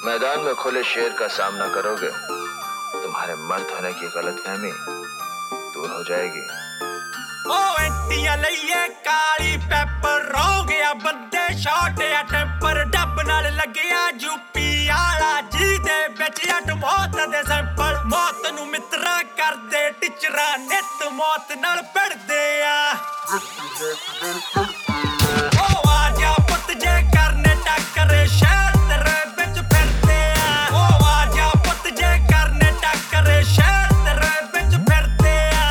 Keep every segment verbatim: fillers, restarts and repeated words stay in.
मैदान में खुले शेर का सामना करोगे, तुम्हारे मर्द होने की गलतफहमी दूर हो जाएगी। ओ एंटियां लईए काली पेपर हो गया बंदे शॉट या टेंपर डब नाल लगया यूपी आला जी दे विच अट मौत दे सैंपल मौत नू मित्रा कर दे टिचरा नित मौत नाल पड़दे आ ओ आजा पुत जे करने टक्कर शहर तेरे विच फिरदे आ ओ आजा पुत जे करने टक्कर शहर तेरे विच फिरदे आ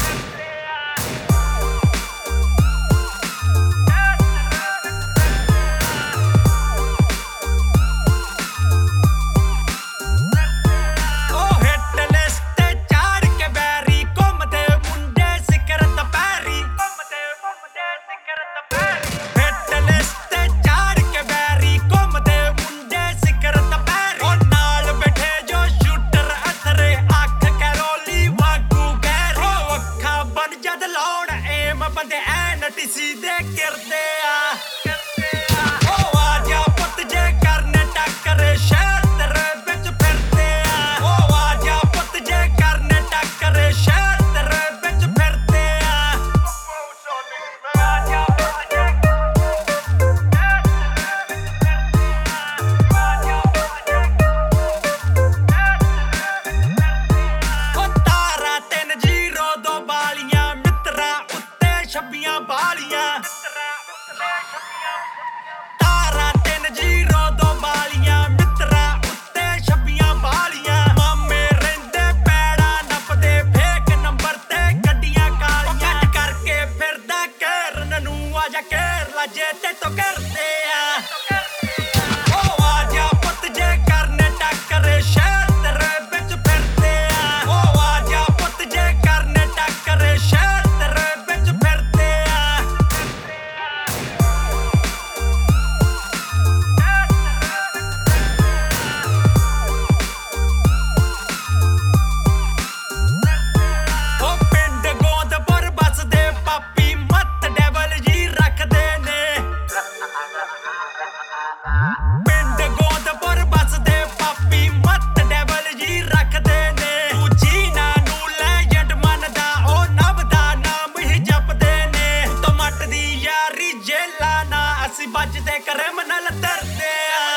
ओ हिट लिस्ट चाड़ के बैरी घुमदे मुंडे सिगरत पैरी घुमदे घुमदे सिगरत पैरी हिट लिस्ट चाड़ के बैरी घुमदे मुंडे सिगरत पैरी ओ नाल बैठे जो शूटर अथरे अख कैरोली वागू गैरी ओ अखा बन जद लाउण एम बंदे ऐन टीसी दे किरदे आ ओ आजा पुत जे करने टक्कर शहर तेरे विच फिरदे आ ओ आजा पुत जे करने टक्कर शहर तेरे विच फिरदे आ आजा पुत जे ओ तारा तीन जीरो दो बालियां मित्रा उत्ते छब्बियां बालियां तारा तीन जीरो दो बालियां मित्रा उत्ते छब्बियां बालियां मामे रहिंदे पैड़ा नपदे फेक नंबर ते गड्डियां कालियां कट करके फिरदा कैरन नू आजा कैर ला जे ते तो करदे आ ओ आजा पुत जे करने टक्कर शहर तेरे विच फिरदे आ ओ आजा पुत जे करने टक्कर शहर तेरे विच फिरदे आ ओ पिंड गोंदपुर बसदे पापी मत डेवल जी रखदे ने पिंड गोंदपुर बसदे पापी मत डेवल जी रखदे ने दूजी ना नू लेजेंड मनदा ओ नभ दा नाम ही जपदे ने तो मट दी यारी जेला ना ਅਸੀਂ ਵੱਜਦੇ ਕ੍ਰਿਮਨਲ ਤਰਦੇ ਆ